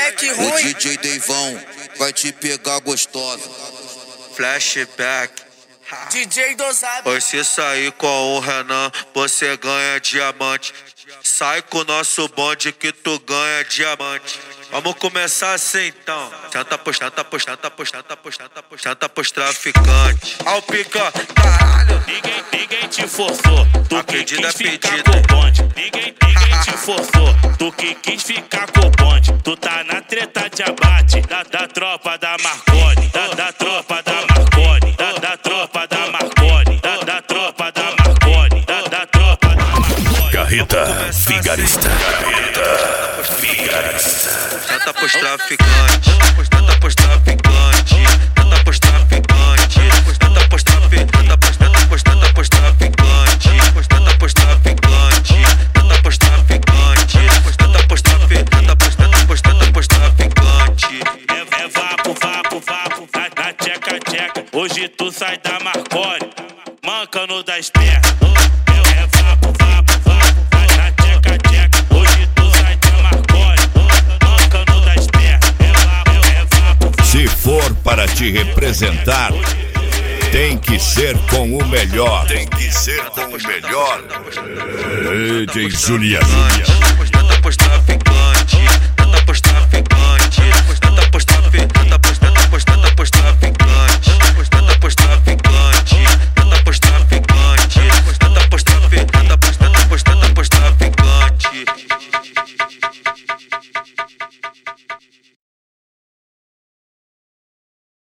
moleque ruim. O DJ Deivão vai te pegar gostosa. Flashback. DJ dosado. Pois se sair com o Renan, você ganha diamante. Sai com o nosso bonde que tu ganha diamante. Vamos começar assim então. Tenta pros traficantes. Ao pica, caralho. Ninguém te forçou. Tu que quis ficar com o bonde. Ninguém te forçou. Tu que quis ficar com o bonde. Tu tá na treta de abate. Da tropa da Marconi. Da tropa da Marconi. Da tropa da Marconi. Da tropa da Marconi. Da tropa da Marconi. Carreta Vigarista. Tenta pros traficantes. Tenta pros traficantes. Tenta pros traficantes. Tenta pros traficantes. Tenta pros traficantes. Tenta pros traficantes. Tenta pros traficantes. Tenta pros traficantes. É vapo, na tcheca. Hoje tu sai da Marconi, mancando das pernas. É vapo, na tcheca. Hoje tu sai da Marconi, mancando das pernas. É vapo. Se for para te representar, tem que ser com o melhor. DJ Juliano.